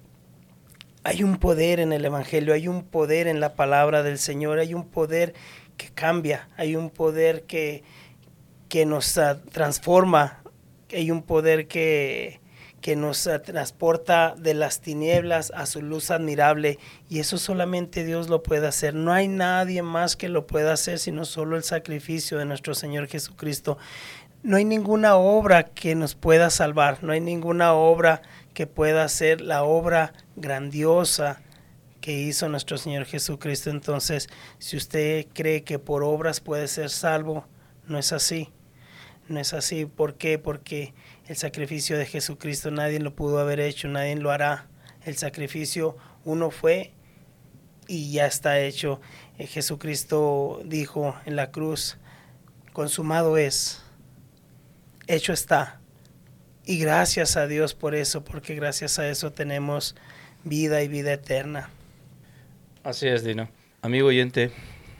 [SPEAKER 3] hay un poder en el Evangelio, hay un poder en la palabra del Señor, hay un poder que cambia, hay un poder que... que nos uh, transforma, hay un poder que, que nos uh, transporta de las tinieblas a su luz admirable, y eso solamente Dios lo puede hacer. No hay nadie más que lo pueda hacer, sino solo el sacrificio de nuestro Señor Jesucristo. No hay ninguna obra que nos pueda salvar, no hay ninguna obra que pueda hacer la obra grandiosa que hizo nuestro Señor Jesucristo. Entonces, si usted cree que por obras puede ser salvo, no es así. No es así. ¿Por qué? Porque el sacrificio de Jesucristo nadie lo pudo haber hecho, nadie lo hará. El sacrificio uno fue y ya está hecho. Eh, Jesucristo dijo en la cruz, consumado es, hecho está. Y gracias a Dios por eso, porque gracias a eso tenemos vida y vida eterna.
[SPEAKER 2] Así es, Dino. Amigo oyente,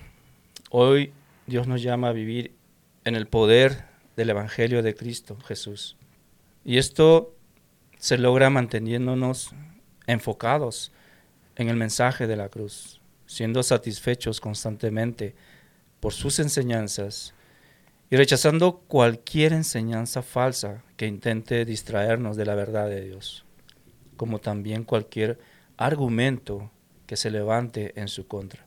[SPEAKER 2] hoy Dios nos llama a vivir en el poder del Evangelio de Cristo Jesús. Y esto se logra manteniéndonos enfocados en el mensaje de la cruz, siendo satisfechos constantemente por sus enseñanzas y rechazando cualquier enseñanza falsa que intente distraernos de la verdad de Dios, como también cualquier argumento que se levante en su contra.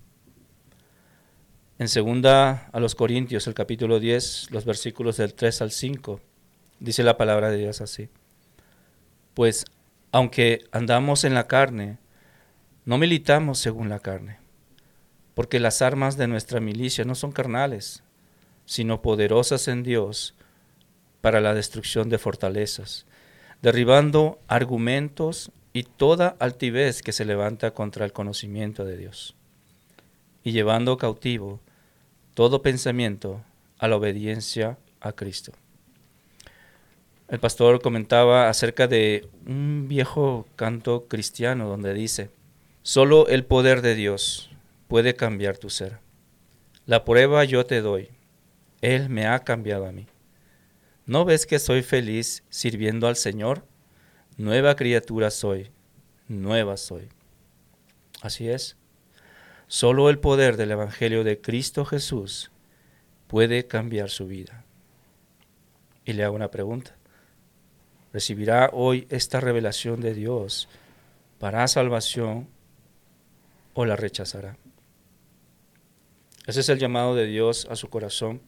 [SPEAKER 2] En segunda a los Corintios, el capítulo diez, los versículos del tres al cinco, dice la palabra de Dios así: pues aunque andamos en la carne, no militamos según la carne, porque las armas de nuestra milicia no son carnales, sino poderosas en Dios para la destrucción de fortalezas, derribando argumentos y toda altivez que se levanta contra el conocimiento de Dios, y llevando cautivo todo pensamiento a la obediencia a Cristo. El pastor comentaba acerca de un viejo canto cristiano donde dice: solo el poder de Dios puede cambiar tu ser. La prueba yo te doy, Él me ha cambiado a mí. ¿No ves que soy feliz sirviendo al Señor? Nueva criatura soy, nueva soy. Así es. Solo el poder del Evangelio de Cristo Jesús puede cambiar su vida. Y le hago una pregunta. ¿Recibirá hoy esta revelación de Dios para salvación o la rechazará? Ese es el llamado de Dios a su corazón.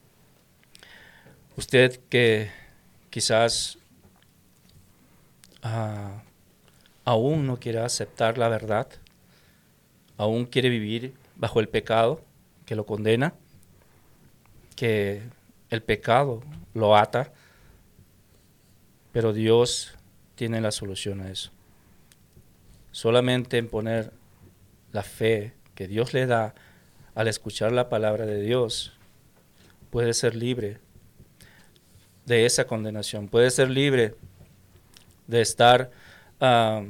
[SPEAKER 2] Usted que quizás uh, aún no quiere aceptar la verdad, aún quiere vivir bajo el pecado que lo condena, que el pecado lo ata, pero Dios tiene la solución a eso. Solamente en poner la fe que Dios le da al escuchar la palabra de Dios, puede ser libre de esa condenación, puede ser libre de estar, uh,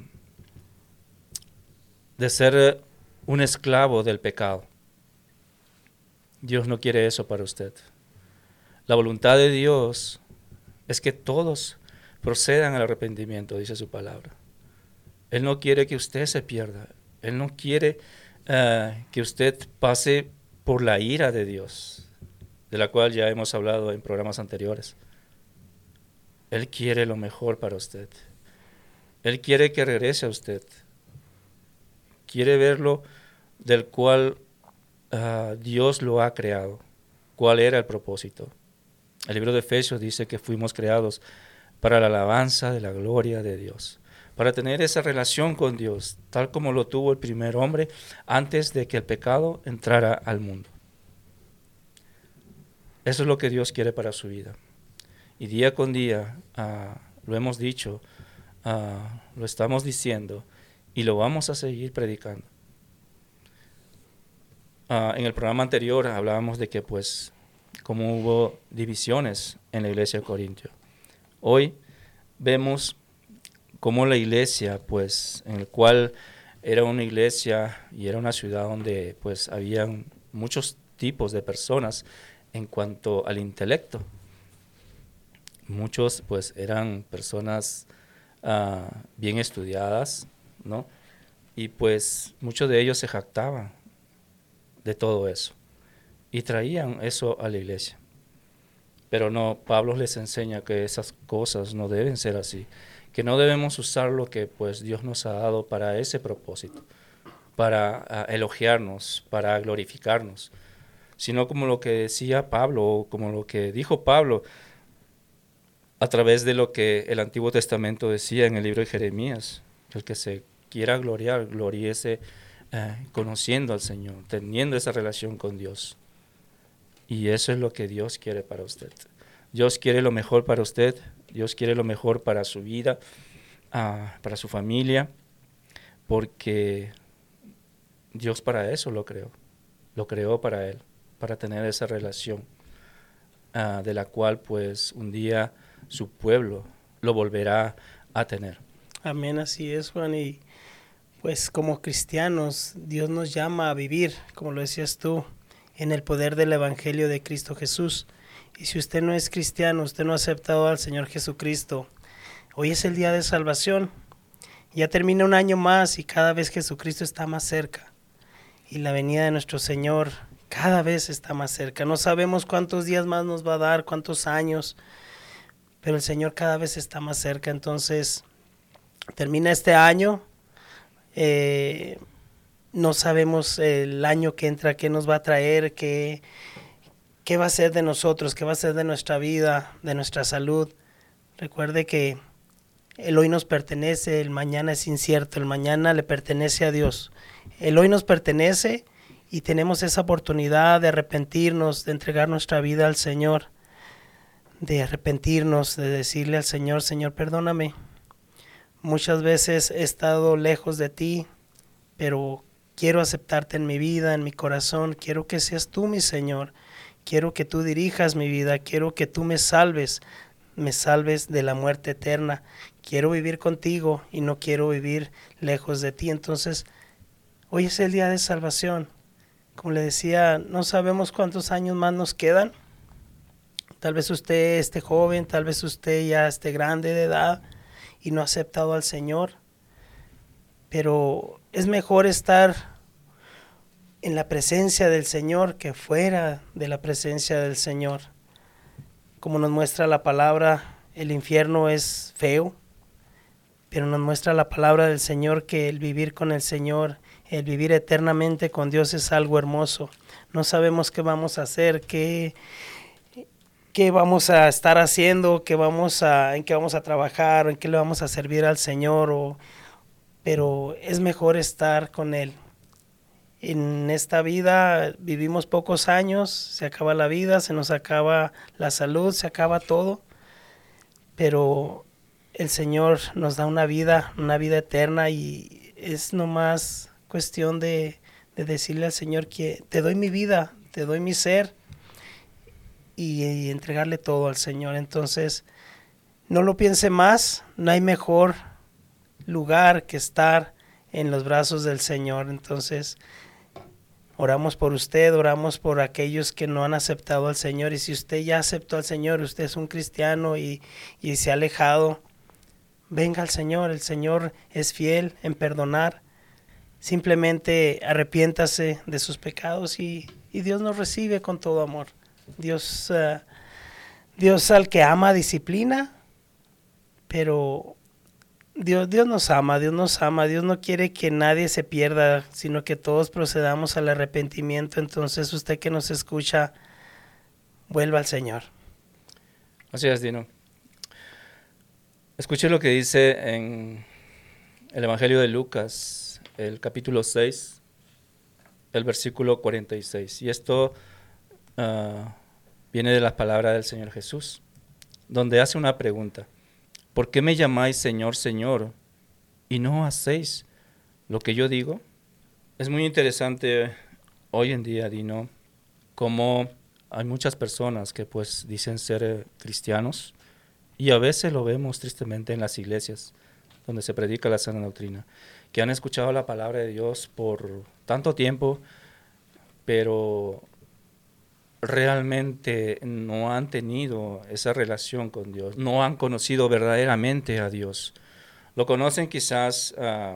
[SPEAKER 2] de ser un esclavo del pecado. Dios no quiere eso para usted. La voluntad de Dios es que todos procedan al arrepentimiento, dice su palabra. Él no quiere que usted se pierda. Él no quiere uh, que usted pase por la ira de Dios, de la cual ya hemos hablado en programas anteriores. Él quiere lo mejor para usted. Él quiere que regrese a usted. Quiere verlo del cual uh, Dios lo ha creado. ¿Cuál era el propósito? El libro de Efesios dice que fuimos creados para la alabanza de la gloria de Dios, para tener esa relación con Dios, tal como lo tuvo el primer hombre antes de que el pecado entrara al mundo. Eso es lo que Dios quiere para su vida. Y día con día, uh, lo hemos dicho, uh, lo estamos diciendo y lo vamos a seguir predicando. Uh, en el programa anterior hablábamos de que pues como hubo divisiones en la iglesia de Corintio. Hoy vemos cómo la iglesia, pues, en el cual era una iglesia y era una ciudad donde pues habían muchos tipos de personas en cuanto al intelecto. Muchos pues eran personas uh, bien estudiadas, ¿no? Y pues muchos de ellos se jactaban de todo eso y traían eso a la iglesia. Pero no, Pablo les enseña que esas cosas no deben ser así, que no debemos usar lo que pues Dios nos ha dado para ese propósito, para uh, elogiarnos, para glorificarnos, sino como lo que decía Pablo, o como lo que dijo Pablo a través de lo que el Antiguo Testamento decía en el libro de Jeremías: el que se quiera gloriar, gloríese eh, conociendo al Señor, teniendo esa relación con Dios. Y eso es lo que Dios quiere para usted. Dios quiere lo mejor para usted, Dios quiere lo mejor para su vida, uh, para su familia, porque Dios para eso lo creó, lo creó para Él, para tener esa relación uh, de la cual pues un día su pueblo lo volverá a tener.
[SPEAKER 3] Amén, así es, Juan. Y pues como cristianos, Dios nos llama a vivir, como lo decías tú, en el poder del Evangelio de Cristo Jesús. Y si usted no es cristiano, usted no ha aceptado al Señor Jesucristo, hoy es el día de salvación. Ya termina un año más y cada vez Jesucristo está más cerca. Y la venida de nuestro Señor cada vez está más cerca. No sabemos cuántos días más nos va a dar, cuántos años, pero el Señor cada vez está más cerca. Entonces, termina este año, eh, no sabemos el año que entra, qué nos va a traer, qué, qué va a ser de nosotros, qué va a ser de nuestra vida, de nuestra salud. Recuerde que el hoy nos pertenece, el mañana es incierto, el mañana le pertenece a Dios. El hoy nos pertenece y tenemos esa oportunidad de arrepentirnos, de entregar nuestra vida al Señor, de arrepentirnos, de decirle al Señor, Señor, perdóname. Muchas veces he estado lejos de ti, pero quiero aceptarte en mi vida, en mi corazón. Quiero que seas tú mi Señor. Quiero que tú dirijas mi vida. Quiero que tú me salves, me salves de la muerte eterna. Quiero vivir contigo y no quiero vivir lejos de ti. Entonces, hoy es el día de salvación. Como le decía, no sabemos cuántos años más nos quedan. Tal vez usted esté joven, tal vez usted ya esté grande de edad y no ha aceptado al Señor. Pero es mejor estar en la presencia del Señor que fuera de la presencia del Señor. Como nos muestra la palabra, el infierno es feo, pero nos muestra la palabra del Señor que el vivir con el Señor, el vivir eternamente con Dios es algo hermoso. No sabemos qué vamos a hacer, qué, qué vamos a estar haciendo, qué vamos a, en qué vamos a trabajar, en qué le vamos a servir al Señor, o, pero es mejor estar con Él. En esta vida vivimos pocos años, se acaba la vida, se nos acaba la salud, se acaba todo, pero el Señor nos da una vida, una vida eterna y es nomás cuestión de, de decirle al Señor que te doy mi vida, te doy mi ser y, y entregarle todo al Señor. Entonces, no lo piense más, no hay mejor lugar que estar en los brazos del Señor. Entonces, oramos por usted, oramos por aquellos que no han aceptado al Señor, y si usted ya aceptó al Señor, usted es un cristiano y, y se ha alejado, venga al Señor. El Señor es fiel en perdonar. Simplemente arrepiéntase de sus pecados y, y Dios nos recibe con todo amor. Dios, uh, Dios al que ama disciplina, pero Dios, Dios nos ama, Dios nos ama, Dios no quiere que nadie se pierda, sino que todos procedamos al arrepentimiento. Entonces usted que nos escucha, vuelva al Señor.
[SPEAKER 2] Así es, Dino. Escuche lo que dice en el Evangelio de Lucas, el capítulo seis, el versículo cuarenta y seis. Y esto uh, viene de las palabras del Señor Jesús, donde hace una pregunta. ¿Por qué me llamáis Señor, Señor, y no hacéis lo que yo digo? Es muy interesante hoy en día, Dino, cómo hay muchas personas que pues dicen ser eh, cristianos, y a veces lo vemos tristemente en las iglesias donde se predica la sana doctrina, que han escuchado la palabra de Dios por tanto tiempo, pero realmente no han tenido esa relación con Dios, no han conocido verdaderamente a Dios. Lo conocen quizás uh,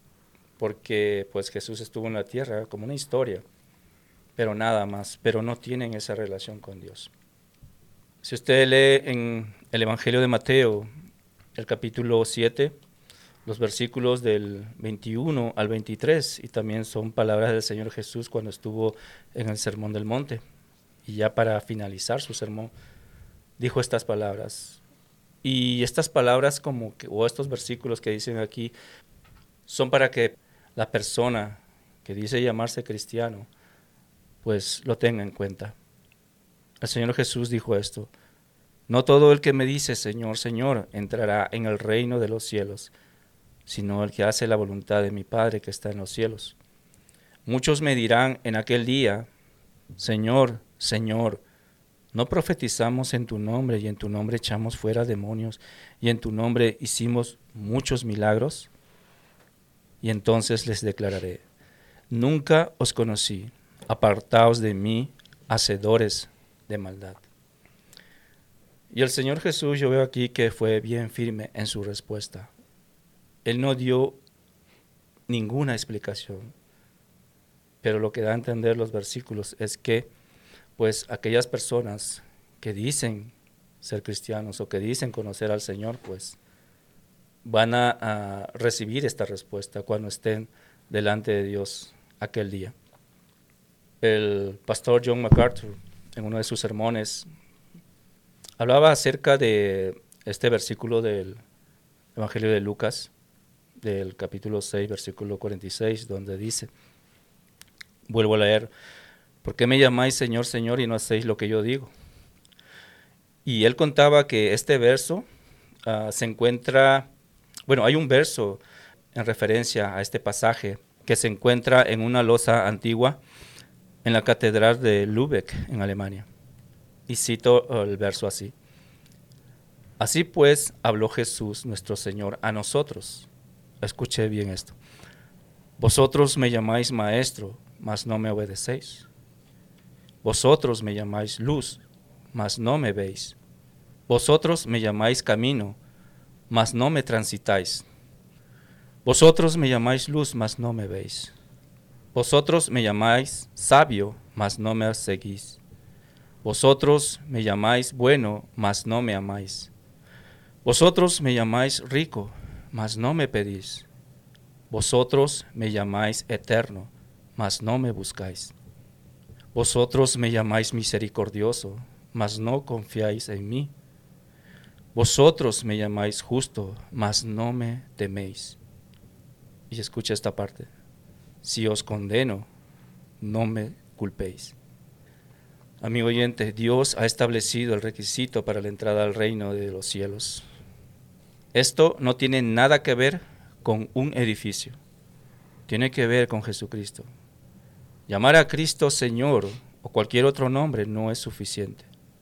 [SPEAKER 2] porque pues Jesús estuvo en la tierra como una historia, pero nada más, pero no tienen esa relación con Dios. Si usted lee en el Evangelio de Mateo, el capítulo siete, los versículos del veintiuno al veintitrés, y también son palabras del Señor Jesús cuando estuvo en el Sermón del Monte. Y ya para finalizar su sermón, dijo estas palabras. Y estas palabras como que, o estos versículos que dicen aquí, son para que la persona que dice llamarse cristiano, pues lo tenga en cuenta. El Señor Jesús dijo esto: no todo el que me dice Señor, Señor, entrará en el reino de los cielos, sino el que hace la voluntad de mi Padre que está en los cielos. Muchos me dirán en aquel día, Señor, Señor, ¿no profetizamos en tu nombre y en tu nombre echamos fuera demonios y en tu nombre hicimos muchos milagros? Y entonces les declararé, nunca os conocí, apartaos de mí, hacedores de maldad. Y el Señor Jesús, yo veo aquí que fue bien firme en su respuesta. Él no dio ninguna explicación, pero lo que da a entender los versículos es que pues aquellas personas que dicen ser cristianos o que dicen conocer al Señor, pues van a, a recibir esta respuesta cuando estén delante de Dios aquel día. El pastor John MacArthur, en uno de sus sermones, hablaba acerca de este versículo del Evangelio de Lucas, del capítulo seis, versículo cuarenta y seis, donde dice, Vuelvo a leer. ¿Por qué me llamáis Señor, Señor y no hacéis lo que yo digo? Y él contaba que este verso uh, se encuentra, bueno, hay un verso en referencia a este pasaje que se encuentra en una losa antigua en la catedral de Lübeck, en Alemania. Y cito el verso así. Así pues habló Jesús nuestro Señor a nosotros. Escuché bien esto. Vosotros me llamáis maestro, mas no me obedecéis. Vosotros me llamáis luz, mas no me veis. Vosotros me llamáis camino, mas no me transitáis. Vosotros me llamáis luz, mas no me veis. Vosotros me llamáis sabio, mas no me seguís. Vosotros me llamáis bueno, mas no me amáis. Vosotros me llamáis rico, mas no me pedís. Vosotros me llamáis eterno, mas no me buscáis. Vosotros me llamáis misericordioso, mas no confiáis en mí. Vosotros me llamáis justo, mas no me teméis. Y escucha esta parte. Si os condeno, no me culpéis. Amigo oyente, Dios ha establecido el requisito para la entrada al reino de los cielos. Esto no tiene nada que ver con un edificio. Tiene que ver con Jesucristo. Llamar a Cristo Señor o cualquier otro nombre no es suficiente.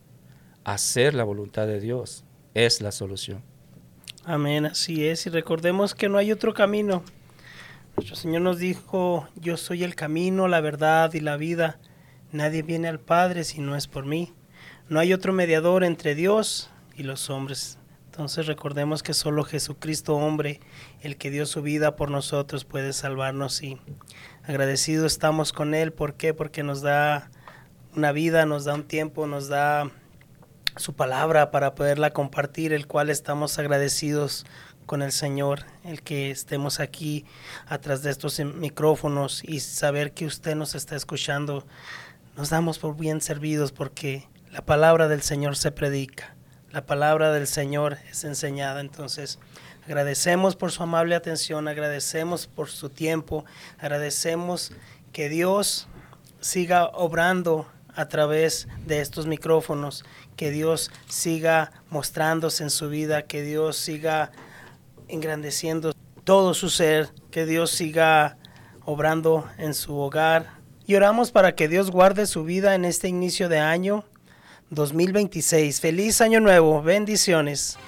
[SPEAKER 2] Hacer la voluntad de Dios es la solución.
[SPEAKER 3] Amén, así es. Y recordemos que no hay otro camino. Nuestro Señor nos dijo, yo soy el camino, la verdad y la vida. Nadie viene al Padre si no es por mí. No hay otro mediador entre Dios y los hombres. Entonces recordemos que solo Jesucristo, hombre, el que dio su vida por nosotros, puede salvarnos. Y agradecidos estamos con Él. ¿Por qué? Porque nos da una vida, nos da un tiempo, nos da su palabra para poderla compartir, el cual estamos agradecidos con el Señor, el que estemos aquí atrás de estos micrófonos y saber que usted nos está escuchando. Nos damos por bien servidos porque la palabra del Señor se predica, la palabra del Señor es enseñada. Entonces agradecemos por su amable atención, agradecemos por su tiempo, agradecemos que Dios siga obrando a través de estos micrófonos, que Dios siga mostrándose en su vida, que Dios siga engrandeciendo todo su ser, que Dios siga obrando en su hogar. Y oramos para que Dios guarde su vida en este inicio de año dos mil veintiséis. Feliz año nuevo, bendiciones.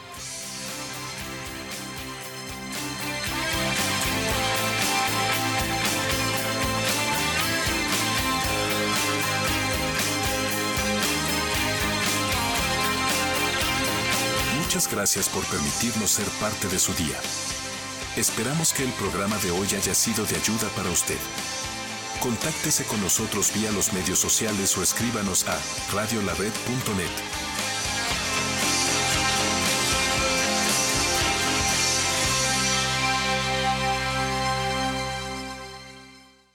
[SPEAKER 6] Muchas gracias por permitirnos ser parte de su día. Esperamos que el programa de hoy haya sido de ayuda para usted. Contáctese con nosotros vía los medios sociales o escríbanos a radio la red punto net.